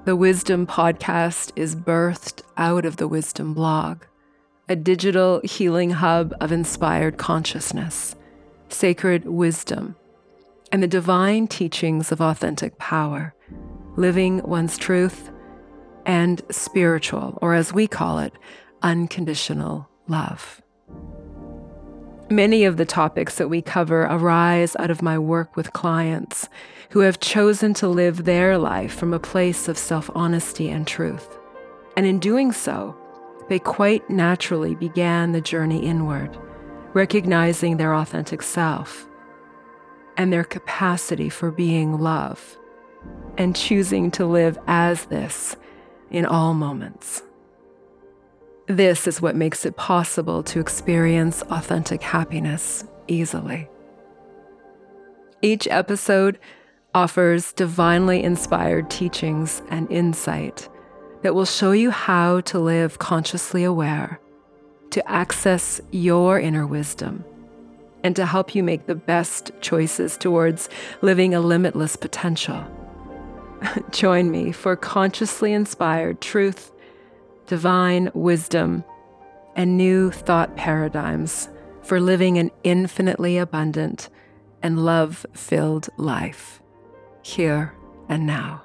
The Wisdom Podcast is birthed out of the Wisdom blog, a digital healing hub of inspired consciousness, sacred wisdom, and the divine teachings of authentic power, living one's truth, and spiritual, or as we call it, unconditional love. Many of the topics that we cover arise out of my work with clients who have chosen to live their life from a place of self-honesty and truth. And in doing so, they quite naturally began the journey inward, recognizing their authentic self and their capacity for being love, and choosing to live as this in all moments. This is what makes it possible to experience authentic happiness easily. Each episode offers divinely inspired teachings and insight that will show you how to live consciously aware, to access your inner wisdom, and to help you make the best choices towards living a limitless potential. Join me for consciously inspired truth, divine wisdom, and new thought paradigms for living an infinitely abundant and love-filled life, here and now.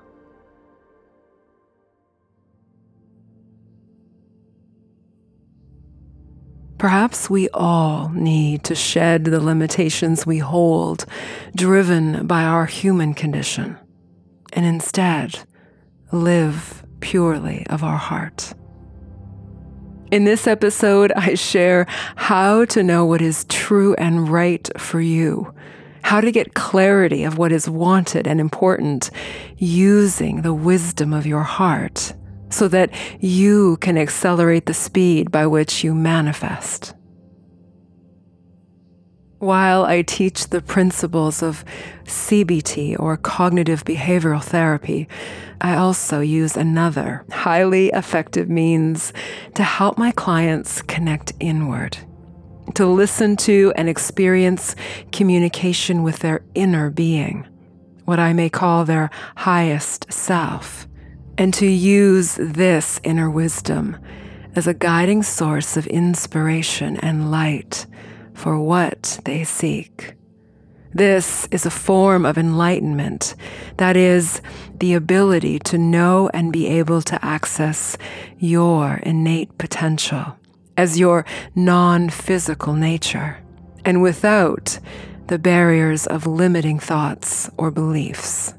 Perhaps we all need to shed the limitations we hold, driven by our human condition, and instead live purely of our heart. In this episode, I share how to know what is true and right for you, how to get clarity of what is wanted and important using the wisdom of your heart so that you can accelerate the speed by which you manifest. While I teach the principles of CBT, or cognitive behavioral therapy, I also use another highly effective means to help my clients connect inward, to listen to and experience communication with their inner being, what I may call their highest self, and to use this inner wisdom as a guiding source of inspiration and light for what they seek. This is a form of enlightenment, that is, the ability to know and be able to access your innate potential as your non-physical nature, and without the barriers of limiting thoughts or beliefs.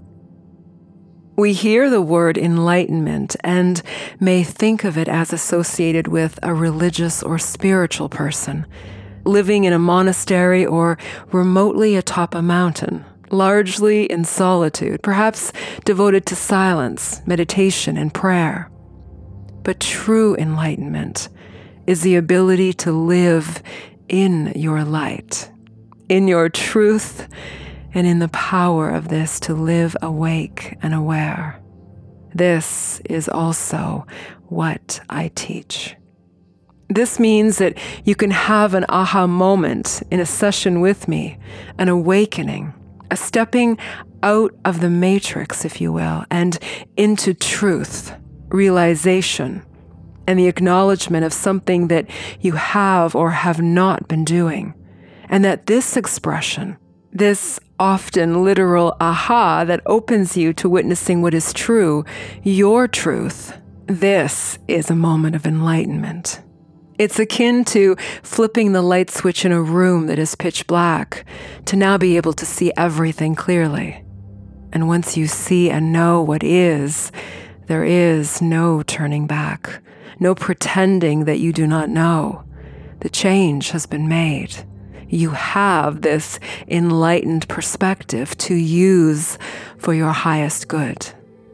We hear the word enlightenment and may think of it as associated with a religious or spiritual person, living in a monastery or remotely atop a mountain, largely in solitude, perhaps devoted to silence, meditation, and prayer. But true enlightenment is the ability to live in your light, in your truth, and in the power of this to live awake and aware. This is also what I teach. This means that you can have an aha moment in a session with me, an awakening, a stepping out of the matrix, if you will, and into truth, realization, and the acknowledgement of something that you have or have not been doing. And that this expression, this often literal aha that opens you to witnessing what is true, your truth, this is a moment of enlightenment. It's akin to flipping the light switch in a room that is pitch black to now be able to see everything clearly. And once you see and know what is, there is no turning back, no pretending that you do not know. The change has been made. You have this enlightened perspective to use for your highest good.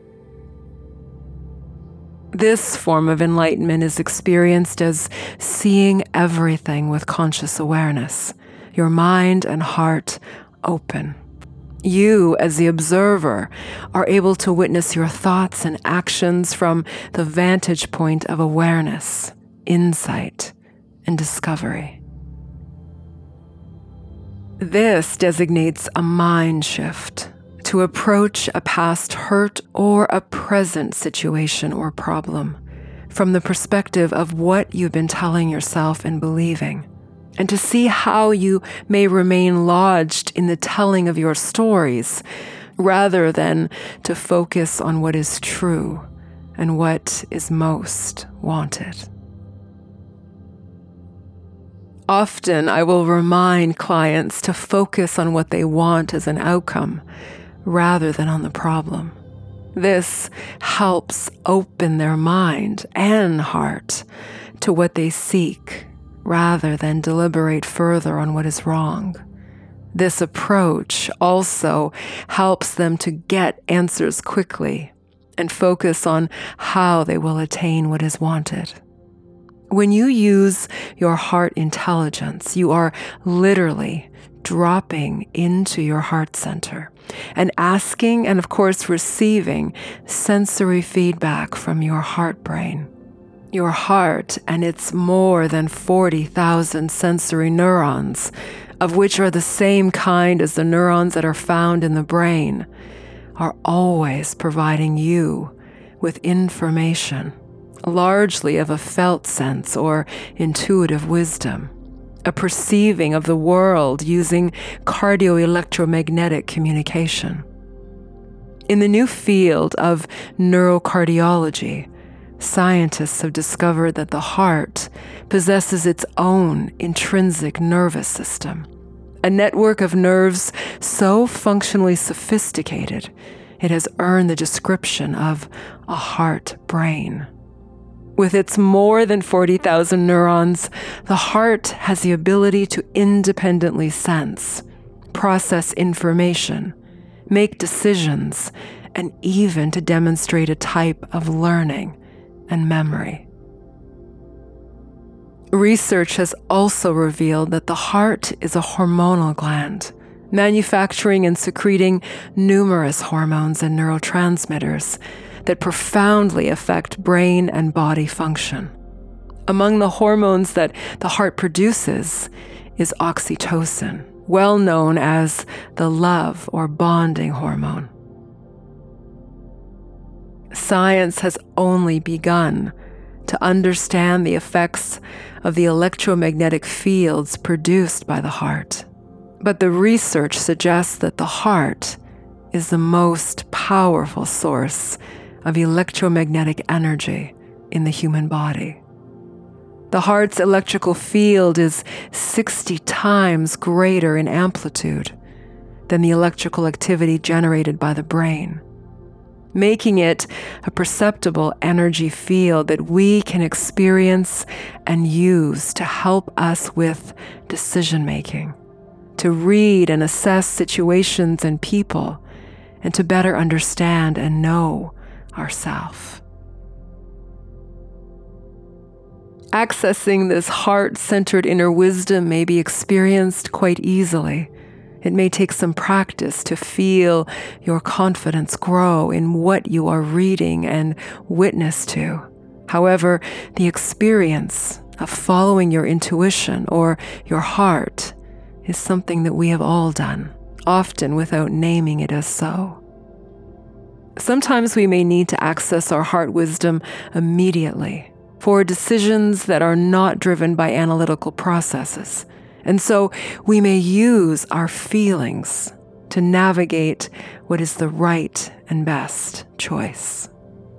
This form of enlightenment is experienced as seeing everything with conscious awareness, your mind and heart open. You, as the observer, are able to witness your thoughts and actions from the vantage point of awareness, insight, and discovery. This designates a mind shift to approach a past hurt or a present situation or problem from the perspective of what you've been telling yourself and believing, and to see how you may remain lodged in the telling of your stories rather than to focus on what is true and what is most wanted. Often I will remind clients to focus on what they want as an outcome rather than on the problem. This helps open their mind and heart to what they seek rather than deliberate further on what is wrong. This approach also helps them to get answers quickly and focus on how they will attain what is wanted. When you use your heart intelligence, you are literally dropping into your heart center and asking and, of course, receiving sensory feedback from your heart brain. Your heart and its more than 40,000 sensory neurons, of which are the same kind as the neurons that are found in the brain, are always providing you with information, largely of a felt sense or intuitive wisdom, a perceiving of the world using cardioelectromagnetic communication. In the new field of neurocardiology, scientists have discovered that the heart possesses its own intrinsic nervous system, a network of nerves so functionally sophisticated it has earned the description of a heart brain. With its more than 40,000 neurons, the heart has the ability to independently sense, process information, make decisions, and even to demonstrate a type of learning and memory. Research has also revealed that the heart is a hormonal gland, manufacturing and secreting numerous hormones and neurotransmitters that profoundly affect brain and body function. Among the hormones that the heart produces is oxytocin, well known as the love or bonding hormone. Science has only begun to understand the effects of the electromagnetic fields produced by the heart. But the research suggests that the heart is the most powerful source of electromagnetic energy in the human body. The heart's electrical field is 60 times greater in amplitude than the electrical activity generated by the brain, making it a perceptible energy field that we can experience and use to help us with decision-making, to read and assess situations and people, and to better understand and know ourselves. Accessing this heart-centered inner wisdom may be experienced quite easily. It may take some practice to feel your confidence grow in what you are reading and witness to. However, the experience of following your intuition or your heart is something that we have all done, often without naming it as so. Sometimes we may need to access our heart wisdom immediately for decisions that are not driven by analytical processes. And so we may use our feelings to navigate what is the right and best choice.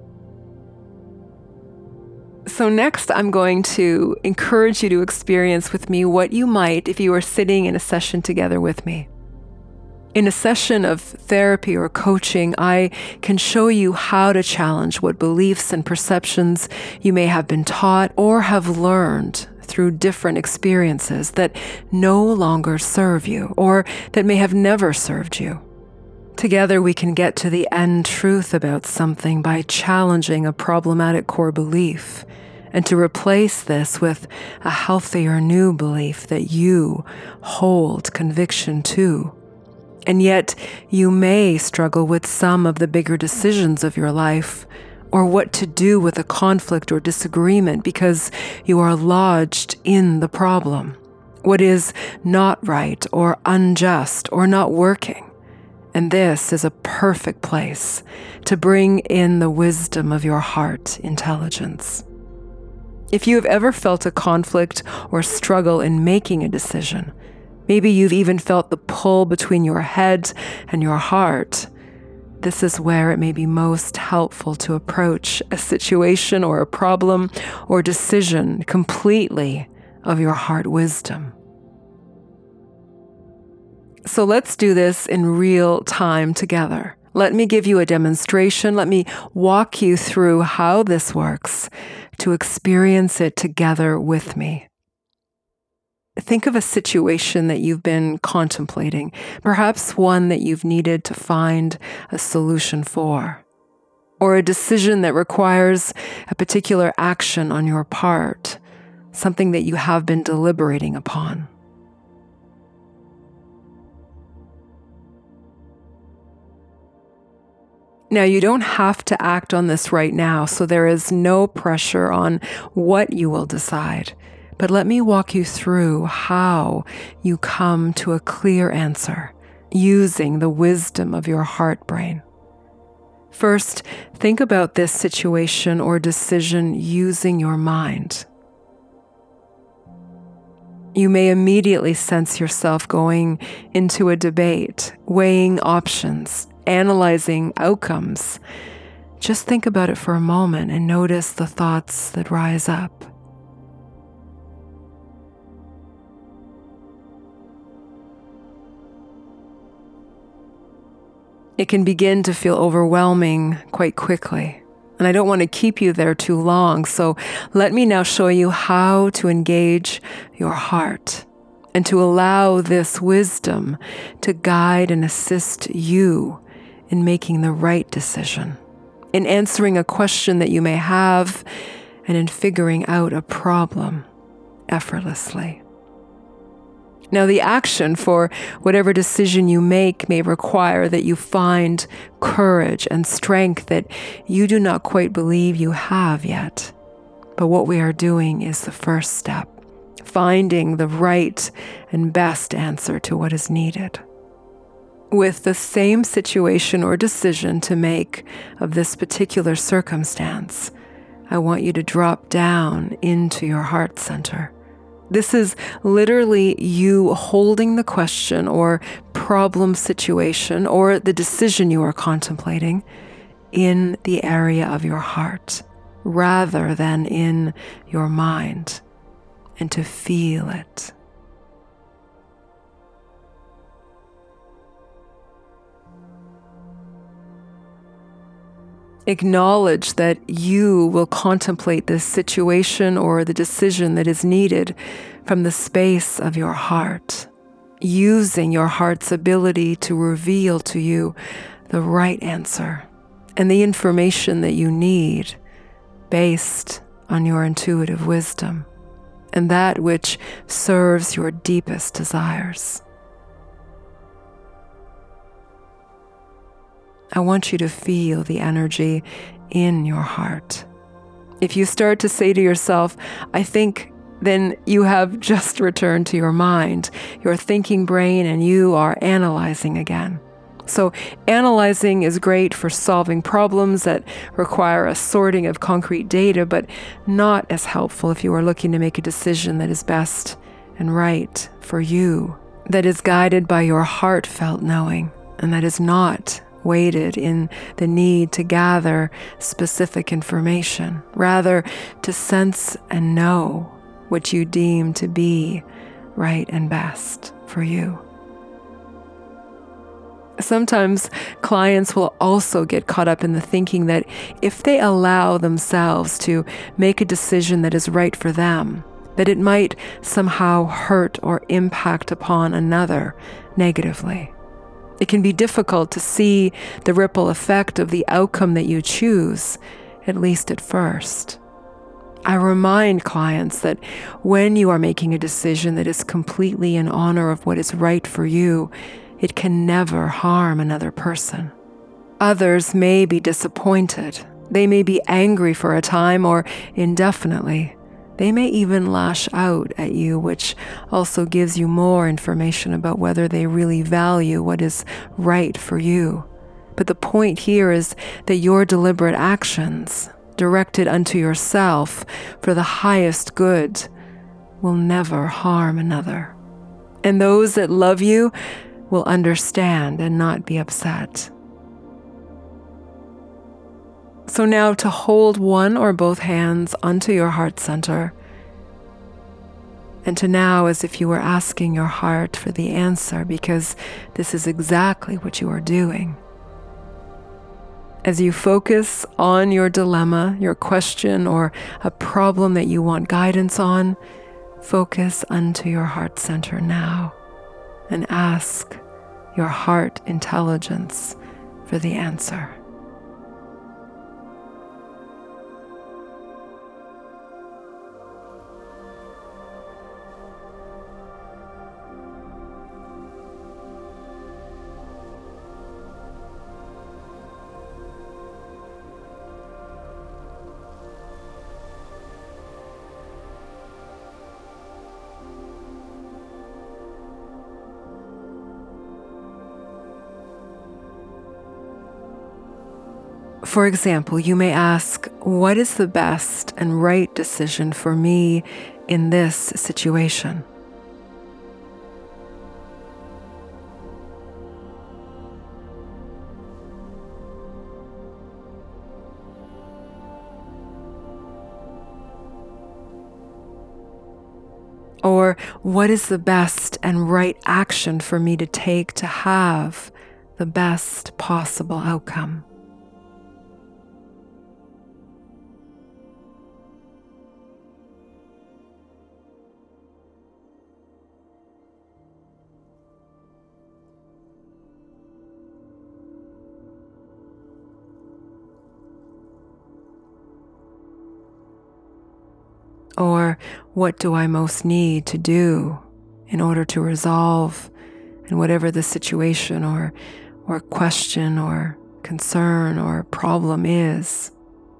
So next, I'm going to encourage you to experience with me what you might if you were sitting in a session together with me. In a session of therapy or coaching, I can show you how to challenge what beliefs and perceptions you may have been taught or have learned through different experiences that no longer serve you or that may have never served you. Together, we can get to the end truth about something by challenging a problematic core belief and to replace this with a healthier new belief that you hold conviction to. And yet, you may struggle with some of the bigger decisions of your life, or what to do with a conflict or disagreement because you are lodged in the problem, what is not right or unjust or not working. And this is a perfect place to bring in the wisdom of your heart intelligence. If you have ever felt a conflict or struggle in making a decision, maybe you've even felt the pull between your head and your heart, this is where it may be most helpful to approach a situation or a problem or decision completely of your heart wisdom. So let's do this in real time together. Let me give you a demonstration. Let me walk you through how this works to experience it together with me. Think of a situation that you've been contemplating, perhaps one that you've needed to find a solution for, or a decision that requires a particular action on your part, something that you have been deliberating upon. Now, you don't have to act on this right now, so there is no pressure on what you will decide. But let me walk you through how you come to a clear answer using the wisdom of your heart brain. First, think about this situation or decision using your mind. You may immediately sense yourself going into a debate, weighing options, analyzing outcomes. Just think about it for a moment and notice the thoughts that rise up. It can begin to feel overwhelming quite quickly, and I don't want to keep you there too long, so let me now show you how to engage your heart and to allow this wisdom to guide and assist you in making the right decision, in answering a question that you may have, and in figuring out a problem effortlessly. Now, the action for whatever decision you make may require that you find courage and strength that you do not quite believe you have yet. But what we are doing is the first step, finding the right and best answer to what is needed. With the same situation or decision to make of this particular circumstance, I want you to drop down into your heart center. This is literally you holding the question or problem situation or the decision you are contemplating in the area of your heart rather than in your mind, and to feel it. Acknowledge that you will contemplate this situation or the decision that is needed from the space of your heart, using your heart's ability to reveal to you the right answer and the information that you need based on your intuitive wisdom and that which serves your deepest desires. I want you to feel the energy in your heart. If you start to say to yourself, I think, then you have just returned to your mind, your thinking brain, and you are analyzing again. So analyzing is great for solving problems that require a sorting of concrete data, but not as helpful if you are looking to make a decision that is best and right for you, that is guided by your heartfelt knowing, and that is not weighted in the need to gather specific information, rather to sense and know what you deem to be right and best for you. Sometimes clients will also get caught up in the thinking that if they allow themselves to make a decision that is right for them, that it might somehow hurt or impact upon another negatively. It can be difficult to see the ripple effect of the outcome that you choose, at least at first. I remind clients that when you are making a decision that is completely in honor of what is right for you, it can never harm another person. Others may be disappointed. They may be angry for a time or indefinitely. They may even lash out at you, which also gives you more information about whether they really value what is right for you. But the point here is that your deliberate actions, directed unto yourself for the highest good, will never harm another. And those that love you will understand and not be upset. So now to hold one or both hands onto your heart center, and to now as if you were asking your heart for the answer, because this is exactly what you are doing. As you focus on your dilemma, your question, or a problem that you want guidance on, focus unto your heart center now and ask your heart intelligence for the answer. For example, you may ask, what is the best and right decision for me in this situation? Or what is the best and right action for me to take to have the best possible outcome? Or what do I most need to do in order to resolve in whatever the situation or question or concern or problem is?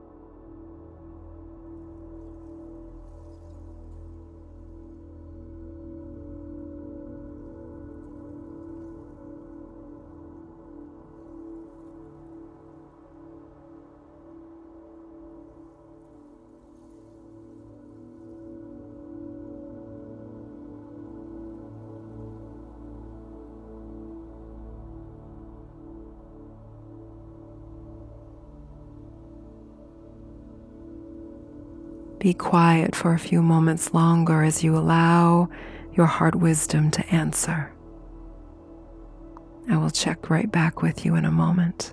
Be quiet for a few moments longer as you allow your heart wisdom to answer. I will check right back with you in a moment.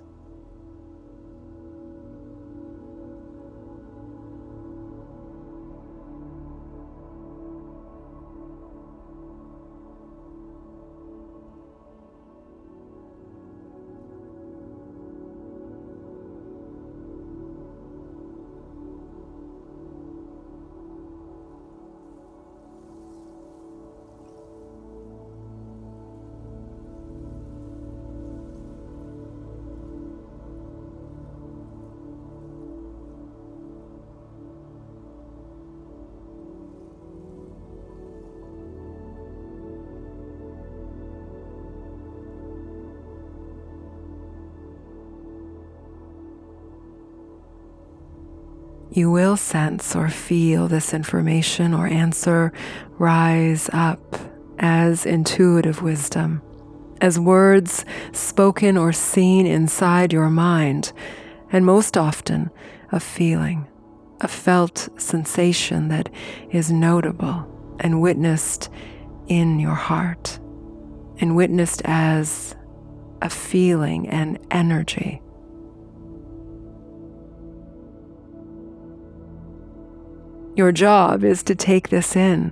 You will sense or feel this information or answer rise up as intuitive wisdom, as words spoken or seen inside your mind, and most often a feeling, a felt sensation that is notable and witnessed in your heart, and witnessed as a feeling and energy. Your job is to take this in,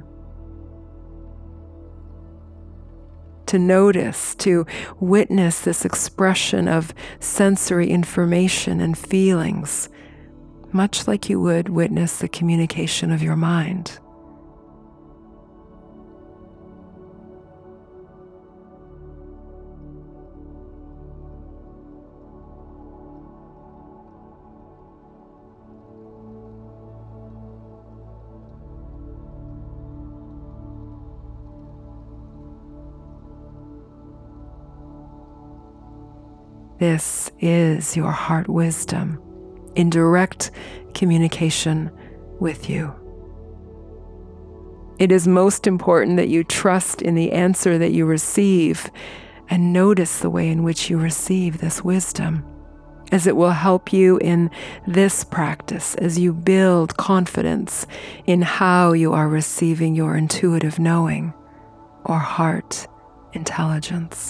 to notice, to witness this expression of sensory information and feelings, much like you would witness the communication of your mind. This is your heart wisdom in direct communication with you. It is most important that you trust in the answer that you receive and notice the way in which you receive this wisdom, as it will help you in this practice as you build confidence in how you are receiving your intuitive knowing or heart intelligence.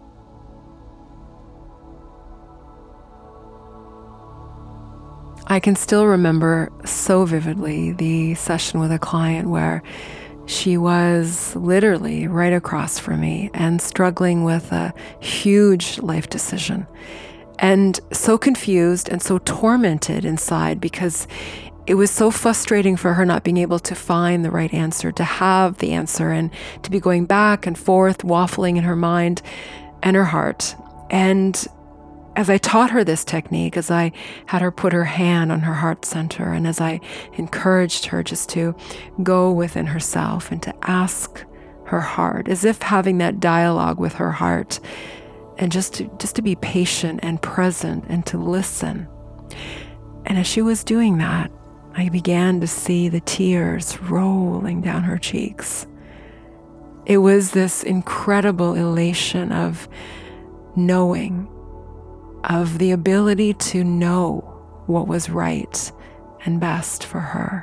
I can still remember so vividly the session with a client where she was literally right across from me and struggling with a huge life decision, and so confused and so tormented inside because it was so frustrating for her not being able to find the right answer, to have the answer, and to be going back and forth, waffling in her mind and her heart. And as I taught her this technique, as I had her put her hand on her heart center, and as I encouraged her just to go within herself and to ask her heart, as if having that dialogue with her heart, and just to be patient and present and to listen. And as she was doing that, I began to see the tears rolling down her cheeks. It was this incredible elation of knowing, of the ability to know what was right and best for her.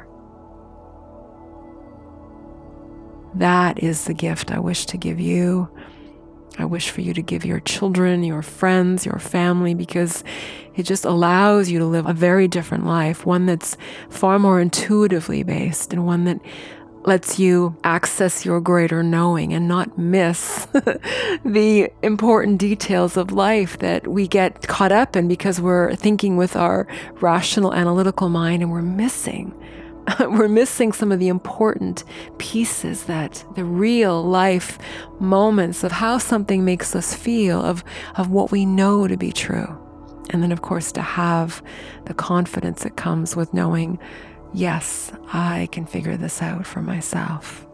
That is the gift I wish to give you. I wish for you to give your children, your friends, your family, because it just allows you to live a very different life, one that's far more intuitively based, and one that lets you access your greater knowing and not miss the important details of life that we get caught up in because we're thinking with our rational, analytical mind, and we're missing some of the important pieces, that the real life moments of how something makes us feel, of what we know to be true. And then, of course, to have the confidence that comes with knowing, yes, I can figure this out for myself.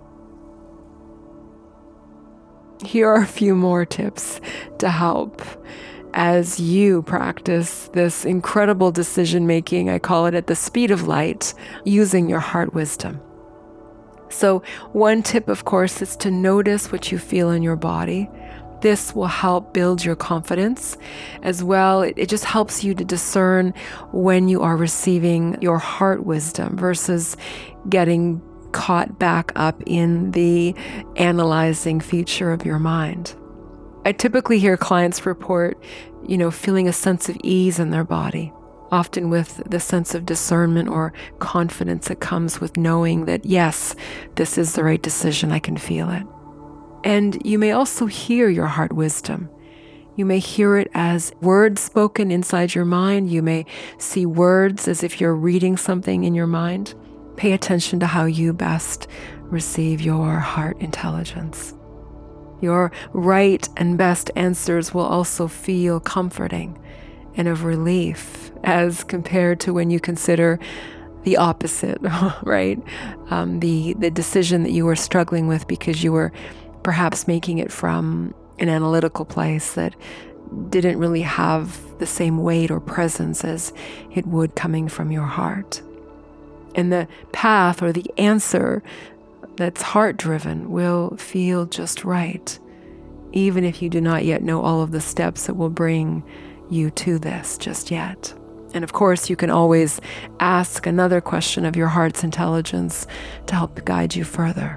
Here are a few more tips to help as you practice this incredible decision making. I call it at the speed of light, using your heart wisdom. So one tip, of course, is to notice what you feel in your body. This will help build your confidence as well. It just helps you to discern when you are receiving your heart wisdom versus getting caught back up in the analyzing feature of your mind. I typically hear clients report, feeling a sense of ease in their body, often with the sense of discernment or confidence that comes with knowing that, yes, this is the right decision, I can feel it. And you may also hear your heart wisdom. You may hear it as words spoken inside your mind. You may see words as if you're reading something in your mind. Pay attention to how you best receive your heart intelligence. Your right and best answers will also feel comforting and of relief as compared to when you consider the opposite, right? The decision that you were struggling with because you were perhaps making it from an analytical place that didn't really have the same weight or presence as it would coming from your heart. And the path or the answer that's heart-driven will feel just right, even if you do not yet know all of the steps that will bring you to this just yet. And of course, you can always ask another question of your heart's intelligence to help guide you further.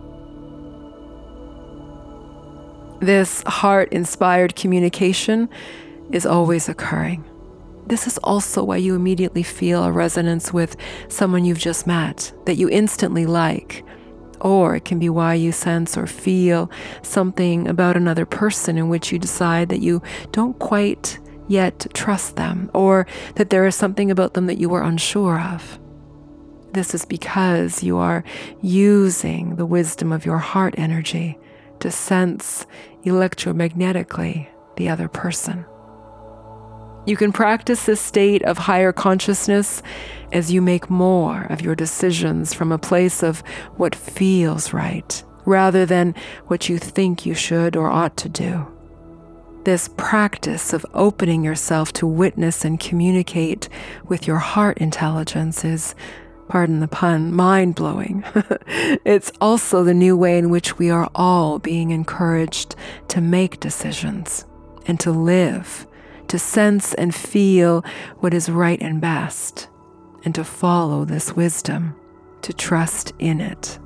This heart-inspired communication is always occurring. This is also why you immediately feel a resonance with someone you've just met that you instantly like. Or it can be why you sense or feel something about another person in which you decide that you don't quite yet trust them, or that there is something about them that you are unsure of. This is because you are using the wisdom of your heart energy to sense electromagnetically the other person. You can practice this state of higher consciousness as you make more of your decisions from a place of what feels right, rather than what you think you should or ought to do. This practice of opening yourself to witness and communicate with your heart intelligence is, pardon the pun, mind-blowing. It's also the new way in which we are all being encouraged to make decisions and to live, to sense and feel what is right and best, and to follow this wisdom, to trust in it.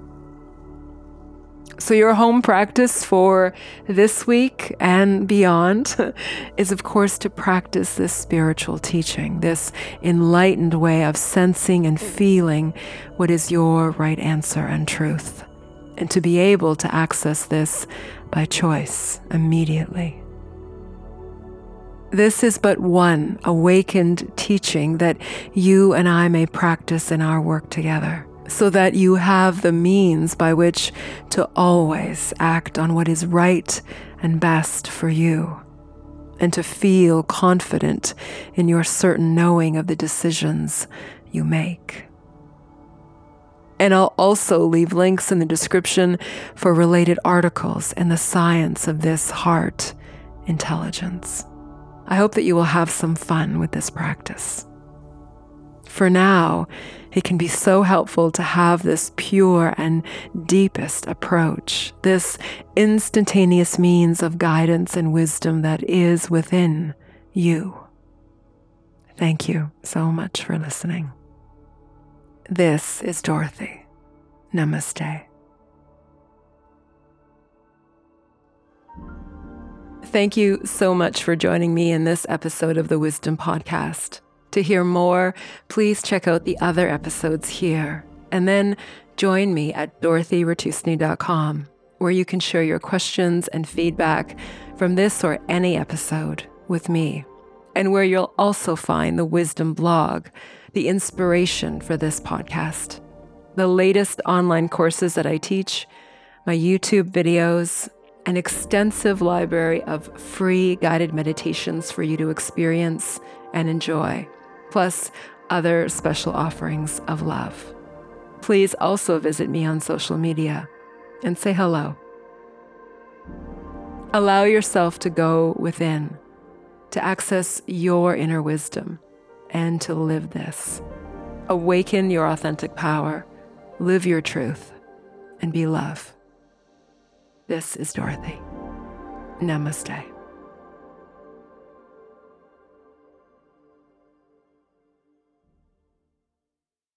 So your home practice for this week and beyond is, of course, to practice this spiritual teaching, this enlightened way of sensing and feeling what is your right answer and truth, and to be able to access this by choice immediately. This is but one awakened teaching that you and I may practice in our work together, so that you have the means by which to always act on what is right and best for you, and to feel confident in your certain knowing of the decisions you make. And I'll also leave links in the description for related articles and the science of this heart intelligence. I hope that you will have some fun with this practice. For now, it can be so helpful to have this pure and deepest approach, this instantaneous means of guidance and wisdom that is within you. Thank you so much for listening. This is Dorothy. Namaste. Thank you so much for joining me in this episode of the Wisdom Podcast. To hear more, please check out the other episodes here, and then join me at dorothyratusny.com, where you can share your questions and feedback from this or any episode with me, and where you'll also find the Wisdom blog, the inspiration for this podcast, the latest online courses that I teach, my YouTube videos, an extensive library of free guided meditations for you to experience and enjoy, plus other special offerings of love. Please also visit me on social media and say hello. Allow yourself to go within, to access your inner wisdom, and to live this. Awaken your authentic power, live your truth, and be love. This is Dorothy. Namaste.